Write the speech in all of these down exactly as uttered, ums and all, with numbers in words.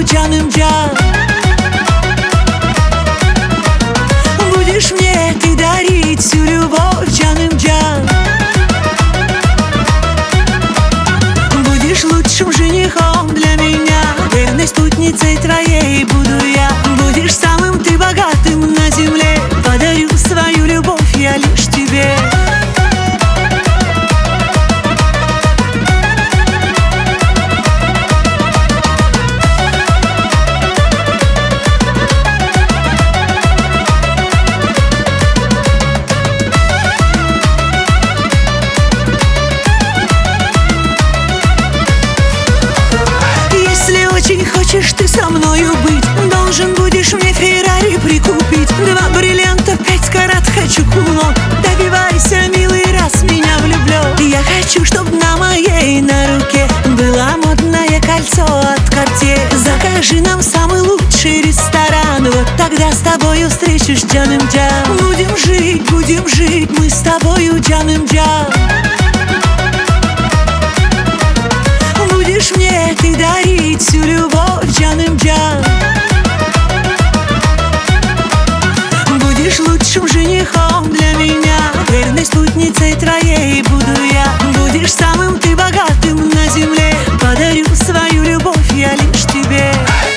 Джаным Джан. Будешь мне ты дарить всю любовь, Джаным Джан. Будешь лучшим женихом для меня, верной спутницей твоей буду я. Будешь самым ты богатым на земле, подарю свою любовь я лишь тебе. Очень хочешь ты со мною быть, должен будешь мне Феррари прикупить. Два бриллианта, пять карат, хочу кулон. Добивайся, милый, раз меня влюблен. Я хочу, чтоб на моей на руке было модное кольцо от Cartier. Закажи нам самый лучший ресторан, вот тогда с тобою встречусь, Джаным Джан. Будем жить, будем жить мы с тобою, Джаным Джан. Будешь мне ты дарить всю любовь, Джаным Джан. Будешь лучшим женихом для меня, верной спутницей твоей буду я. Будешь самым ты богатым на земле, подарю свою любовь я лишь тебе.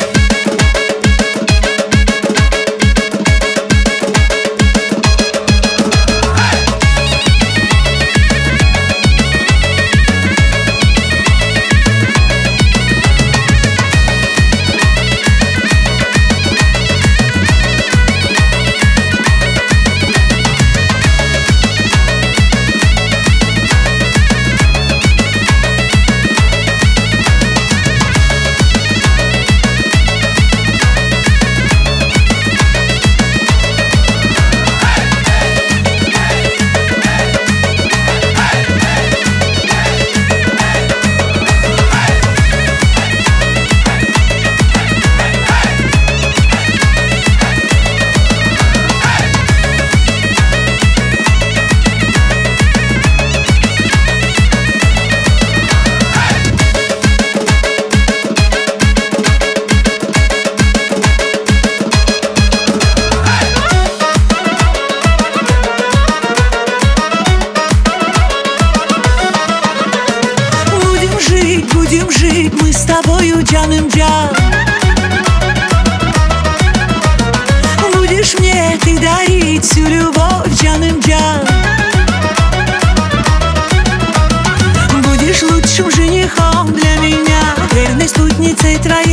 Будем жить мы с тобою, Джаным Джан. Будешь мне ты дарить всю любовь, Джаным Джан. Будешь лучшим женихом для меня, верной спутницей твоей.